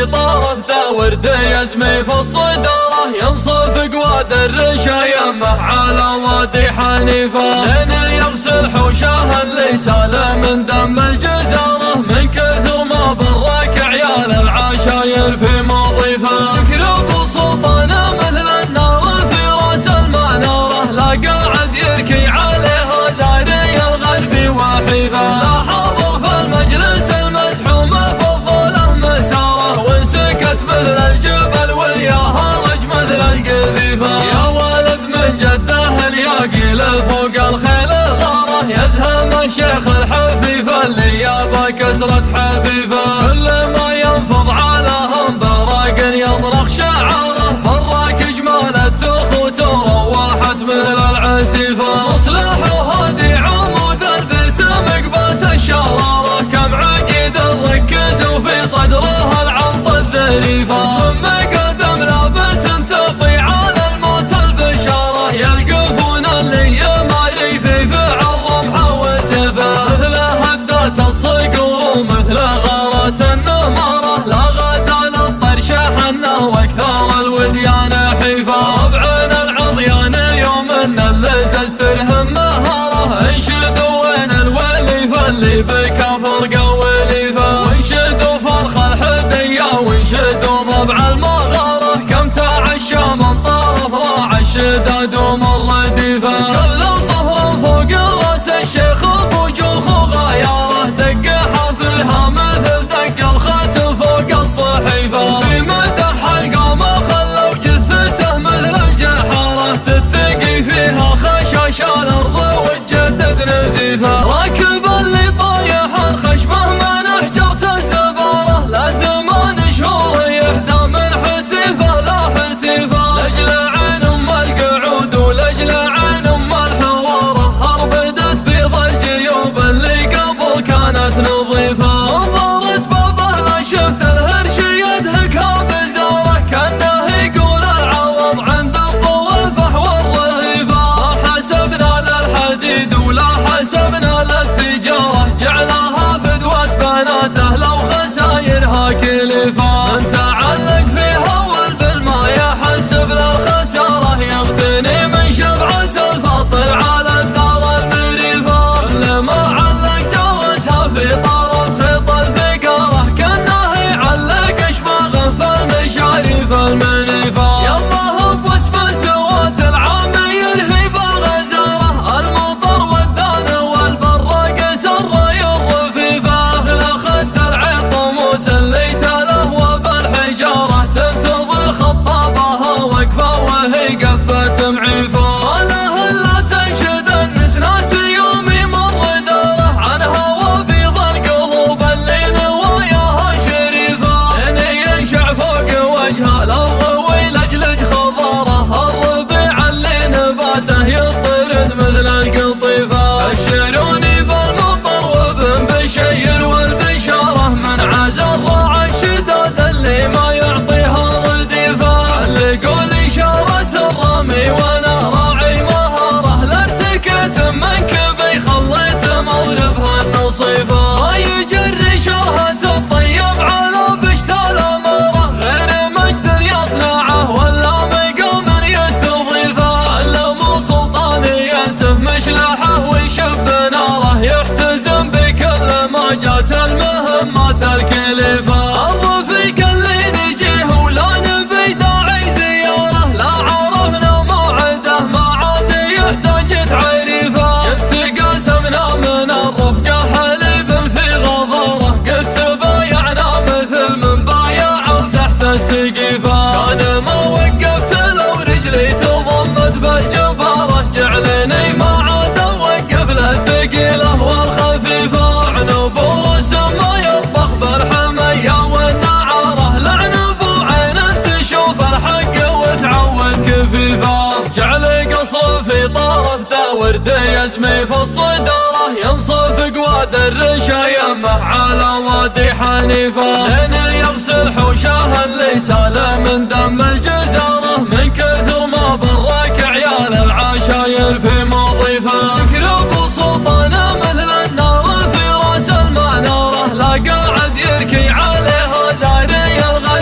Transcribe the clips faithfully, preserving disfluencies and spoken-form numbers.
في طرف ورد يزمي في الصدارة، ينصف قواد الرشايمة على وادي حنيفة، لين يغسل حوشه اللي سال من دم الجزارة، من كثر ما برك عيال العشاير في مضيفه. يكرب سلطانه مثل النار في راس المنارة، لا قاعد يركي عليها داري الغربي وحيفه، لا حاضر في المجلس المزحوم في الظلم مساره، وانسكت مثل الجبل وياها رج مثل القذيفه. يا ولد من جده الياقي فوق الخيل غاره، يزهم الشيخ الحفيفه اللي يابا كسرة حفيفه، كل ما ينفض علىهم براق يضرخ شعاره، براك جمال التخوت وروحت مثل العسيفه. مصلح وهادي عمود البيت مقباس الشراره، كم عقيد الركز وفي صدره العنط الذريفه، ثم قدم لابت تطي على الموت البشاره، يلقفون اللي يماري في فعل رمحه وسيفه، مثل هدات الصقور ومثل غارة النماره، لا غدا للطرش حنه واكثر الوديان حيفه. ربعنا العضيان يوم ان اللزز ترهم مهاره، انشدوا وين الوليفه اللي بكفر قوليفه، وانشدوا فرخ الحديه وانشدوا ضبع المغاره، كم تعشى من طرف راع الشداد ومر رديفه. كل صهر فوق راس الشيخ ابو جوخ وغياره، دق حفلها مثل دق الخاتم فوق الصحيفه، في مدح القوم خلوا جثته مثل الجحاره، تتقي فيها خشاش الارض وتجدد نزيفه. راكب اللي طايح الخشمه من احجرت الزباره، لا ثمان شهور يهدى من حتيفه لا حتيفه، لاجل عين ام القعود ولاجل عين ام الحواره، هربدت بيض الجيوب اللي قبل كانت نظيفه. انظرت بابه لا شفت الهرش يدهكها بزاره، كانه يقول العوض عند الطول فحوى الرهيفه، ما حسبنا للحديد ولا حسبنا للتجاره، جعلها فدوة بناته لو خسايرها كلفه. من تعلق فيها والبالما يحسب للخساره، يغتني من شبعة الفطر على الدار المريفه، كل ما علق جوزها في طرف خيط الفقاره، كانه يعلق اشماغه في المشاريف المنيفه. يالله باسم سوات العامي يرهب الغزاره، المطر والدان والبراق سر الرفيفه، لخد العط موسى اللي تله وبالحجاره، تنتظر خطابها وقفه وهي قفت معيفه. وله الا تنشد النسناس يوم يمر داره، عنها وبيض القلوب اللي نواياها شريفه، لين ينشع فوق وجهها الغوي لجلج خضاره، الربيع اللي نباته يطرد مثل القطيفه. بشروني بالمطر وابن بشير والبشاره، من عز الراعي الشداد اللي ما يعطيها رديفه، علقوا لي اشاره الرمي وانا راعي مهاره، لارتكت من كبي خليت موربها النصيفه، ما يجري شرهة الطيب على بشت الاماره، غير مقدر يصنعه ولا مقام يستضيفه، علموا سلطاني ينسف مشلحه ويشب ناره، يحتزم بكل ما جات المهمات الكليفه. الرفيق اللي نجيه ولا نبي داعي زياره، لا عرفنا موعده ما عاد يحتاج تعريفه، يتقاسمنا من الرفقه حليب في غضاره، قد تبايعنا مثل من بايع تحت السقيفه، كان ما وقفت لو رجلي تضمت بالجباره، جعلني ما عاد اوقف للثقيله والخفيفه، عنب ورس ما يطبخ بالحميه والنعاره، لعنب وعين تشوف الحق وتعود كفيفه، جعل قصر في طرف ورد يزمي في الصداره، ينصف قواد الرشايمه على وادي حنيفه، لين يغسل حوشه اللي سال من دم الجزاره، من كثر ما برك عيال العشاير في مضيفه. يكرب سلطانه مثل النار في راس المناره، لا قاعد يركي عليها داري الغربي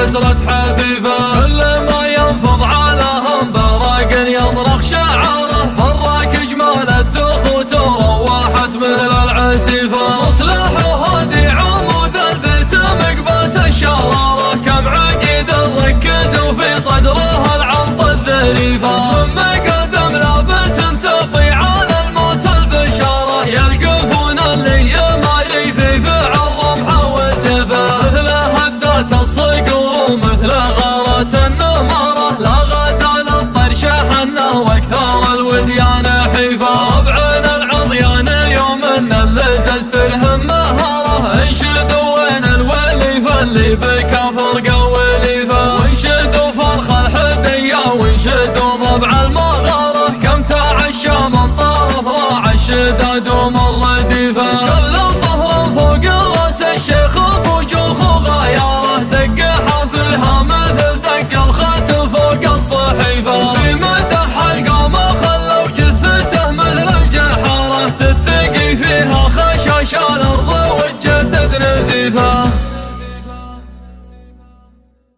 كسرة حفيفه، كل ما ينفض علىهم براق يطرق شعاره، براك اجمالت اخوته روحت مثل العسيفه، مصلح وهادي عمود البيت مقباس الشراره، كم عقيد ركز وفي صدره العنط الذريفه، من مقدم لابت تطي على الموت البشاره، يلقفون اللي ما يفي فعل رمحه وسيفه، مثل هدات الصقور ومثل غارات النماره، لا غدا للطرش حنه واكثر الوديان حيفه، ربعنا العضيان يوم ان اللزز تلهم مهاره، انشدوا وين الوليفه اللي بكفر قوليفه، وانشدوا فرخ الحديه وانشدوا ضبع المغاره، كم تعشى من طرف راع الشداد ومر رديفه، كل صهر فوق راس الشيخ ابو جوخ وغياره، دق حفلها مثل دق الخاتم فوق الصحيفه، في مدح القوم خلوا جثته مثل الجحاره، تتقي فيها خشاش الارض